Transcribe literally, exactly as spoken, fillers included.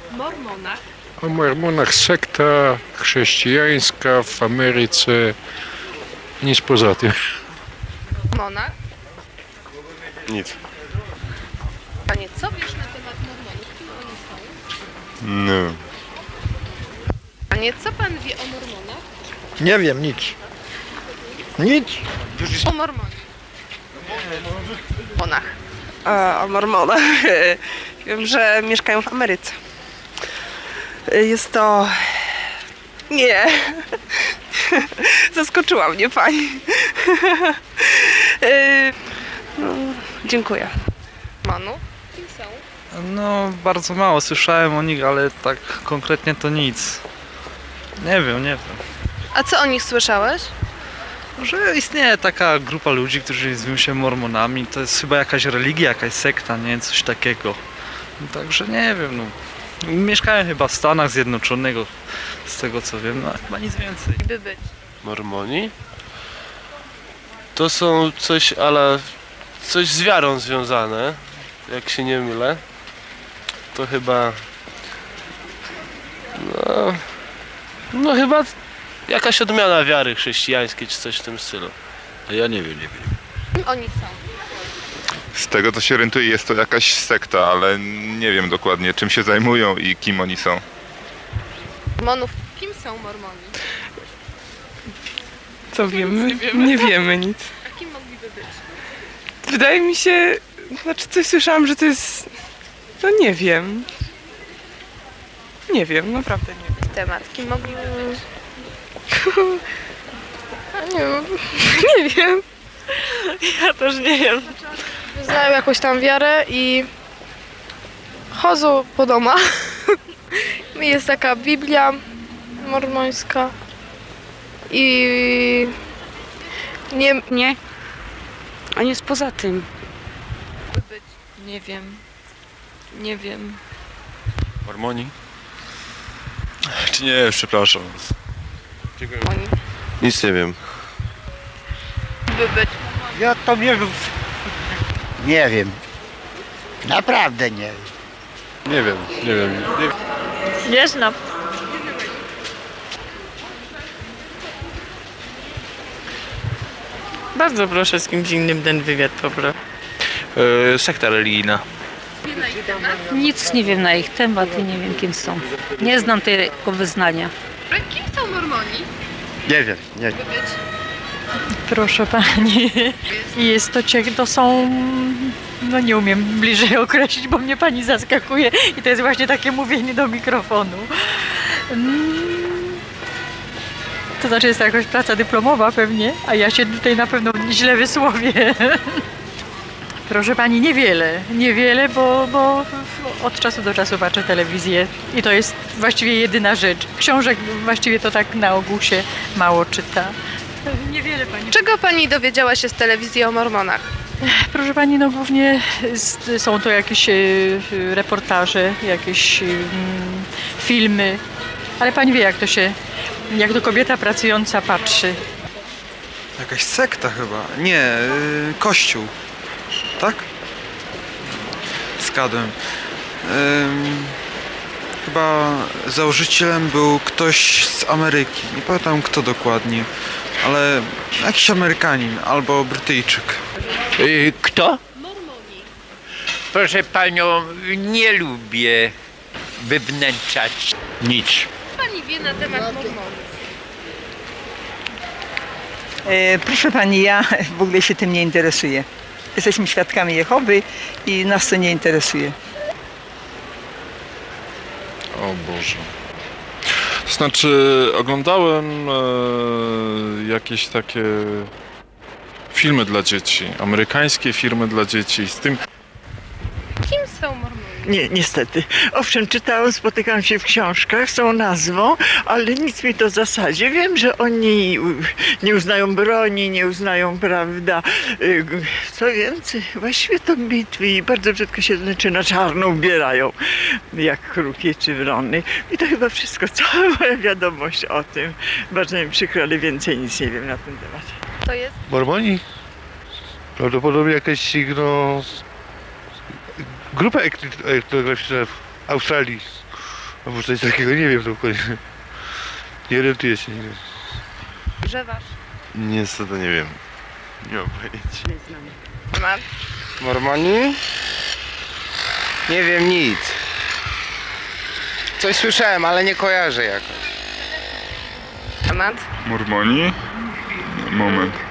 Mormonach. O mormonach sekta chrześcijańska w Ameryce, nic poza tym. Mormonach? Nic. Panie, co wiesz na temat mormonów? Kim oni są? No. Panie, co pan wie o mormonach? Nie wiem, nic. Nic. O mormonach. Mormonach. A, o mormonach. Wiem, że mieszkają w Ameryce. Jest to... Nie. Zaskoczyła mnie pani. No, dziękuję. Mormonów? Kim są? No, bardzo mało słyszałem o nich, ale tak konkretnie to nic. Nie wiem, nie wiem. A co o nich słyszałeś? Że istnieje taka grupa ludzi, którzy zwią się mormonami. To jest chyba jakaś religia, jakaś sekta, nie? Coś takiego. No, także nie wiem, no. Mieszkałem chyba w Stanach Zjednoczonych, z tego co wiem, no chyba nic więcej. By być. Mormoni? To są coś ale coś z wiarą związane, jak się nie mylę. To chyba... No... No chyba jakaś odmiana wiary chrześcijańskiej, czy coś w tym stylu. Ja nie wiem, nie wiem. Kim oni są? Z tego co się orientuję, jest to jakaś sekta, ale nie wiem dokładnie czym się zajmują i kim oni są. Mormonów. Kim są mormoni? Co wiemy? Nie wiemy nic. A kim mogliby być? Wydaje mi się... Znaczy coś słyszałam, że to jest... No nie wiem. Nie wiem, naprawdę nie wiem. Temat. Kim mogliby być? Nie wiem. Nie wiem. Ja też nie wiem. Znają jakąś tam wiarę i chodzą po domach. Jest taka Biblia mormońska i nie, Nie. A nic poza tym. By być. Nie wiem. Nie wiem. Mormoni? Czy nie, przepraszam. Dziękuję. Oni. Nic nie wiem. By być. Ja to nie wiem. Nie wiem. Naprawdę nie wiem. Nie wiem, nie wiem. Nie... Nie znam. Bardzo proszę z kimś innym ten wywiad poproszę. Yy, sekta religijna. Nic nie wiem na ich temat i nie wiem kim są. Nie znam tego wyznania. Kim są mormoni? Nie wiem, nie By być. Proszę pani, jest to ciekawe, to są, no nie umiem bliżej określić, bo mnie pani zaskakuje i to jest właśnie takie mówienie do mikrofonu. Mm, To znaczy jest to jakaś praca dyplomowa pewnie, a ja się tutaj na pewno źle wysłowię. Proszę pani, niewiele, niewiele, bo, bo od czasu do czasu patrzę telewizję i to jest właściwie jedyna rzecz. Książek właściwie to tak na ogół się mało czyta. Niewiele pani. Czego pani dowiedziała się z telewizji o mormonach? Proszę pani, no głównie z- są to jakieś e, reportaże, jakieś mm, filmy, ale pani wie jak to się, jak to kobieta pracująca patrzy. Jakaś sekta chyba. Nie, yy, kościół. Tak? Zgadłem. Ym, chyba założycielem był ktoś z Ameryki. Nie pamiętam kto dokładnie, ale jakiś Amerykanin albo Brytyjczyk. Y, Kto? Mormoni. Proszę panią, nie lubię wywnętrzać. Nic. Co pani wie na temat mormonów? E, proszę pani, ja w ogóle się tym nie interesuję. Jesteśmy świadkami Jehowy i nas to nie interesuje. O Boże. To znaczy, oglądałem e, jakieś takie filmy dla dzieci, amerykańskie filmy dla dzieci z tym. Kim są mormoni? Nie, niestety. Owszem, czytałam, spotykałam się w książkach z tą nazwą, ale nic mi to w zasadzie. Wiem, że oni nie uznają broni, nie uznają, prawda, y, co więcej, właściwie to bitwy i bardzo brzydko się znaczy na czarno ubierają, jak kruki czy wrony. I to chyba wszystko, cała moja wiadomość o tym. Bardzo mi przykro, ale więcej nic nie wiem na ten temat. To jest? Mormoni? Prawdopodobnie jakaś, no... Grupa etnograficzna w Australii. Albo coś takiego, nie wiem dokładnie. Nie orientuję się. Nie. Grzewasz. Niestety nie wiem. Nie mam pojęcia. Temat. Mormoni? Nie wiem nic. Coś słyszałem, ale nie kojarzę jakoś. Temat. Mormoni? Moment.